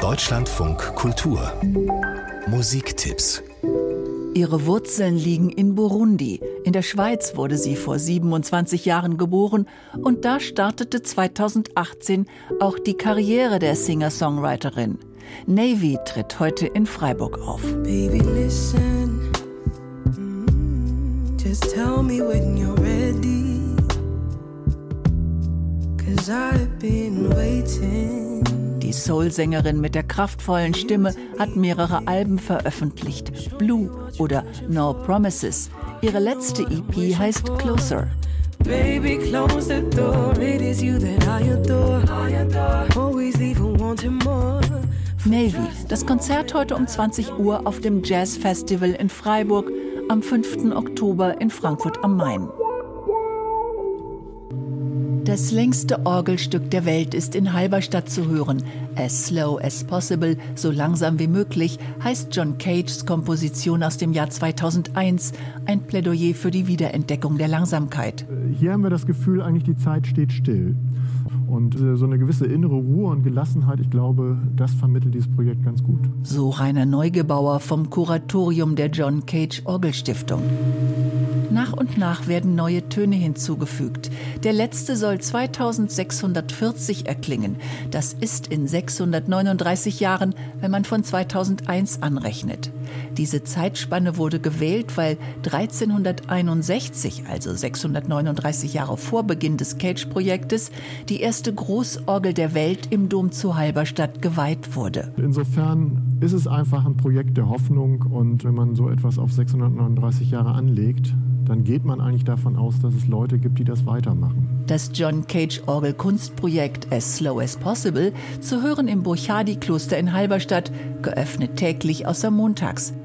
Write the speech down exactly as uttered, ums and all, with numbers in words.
Deutschlandfunk Kultur Musiktipps. Ihre Wurzeln liegen in Burundi. In der Schweiz wurde sie vor siebenundzwanzig Jahren geboren und da startete zweitausendachtzehn auch die Karriere der Singer-Songwriterin. Navy tritt heute in Freiburg auf. Baby, listen. Mm, just tell me when you're ready. 'Cause I've been waiting. Die Soul-Sängerin mit der kraftvollen Stimme hat mehrere Alben veröffentlicht. Blue oder No Promises. Ihre letzte E P heißt Closer. Baby, close the door. It is you that I adore. I adore. Always leaving wanting more. Navy, das Konzert heute um zwanzig Uhr auf dem Jazz Festival in Freiburg, am fünften Oktober in Frankfurt am Main. Das längste Orgelstück der Welt ist in Halberstadt zu hören. As Slow as Possible, so langsam wie möglich, heißt John Cages Komposition aus dem Jahr zweitausendeins. Ein Plädoyer für die Wiederentdeckung der Langsamkeit. Hier haben wir das Gefühl, eigentlich die Zeit steht still. Und so eine gewisse innere Ruhe und Gelassenheit, ich glaube, das vermittelt dieses Projekt ganz gut. So Rainer Neugebauer vom Kuratorium der John Cage Orgelstiftung. Nach und nach werden neue Töne hinzugefügt. Der letzte soll zweitausendsechshundertvierzig erklingen. Das ist in sechshundertneununddreißig Jahren, wenn man von zweitausendeins anrechnet. Diese Zeitspanne wurde gewählt, weil dreizehnhunderteinundsechzig, also sechshundertneununddreißig Jahre vor Beginn des Cage-Projektes, die erste Großorgel der Welt im Dom zu Halberstadt geweiht wurde. Insofern ist es einfach ein Projekt der Hoffnung, und wenn man so etwas auf sechshundertneununddreißig Jahre anlegt, dann geht man eigentlich davon aus, dass es Leute gibt, die das weitermachen. Das John Cage Orgel-Kunstprojekt As Slow as Possible, zu hören im Burchardikloster in Halberstadt, geöffnet täglich außer montags.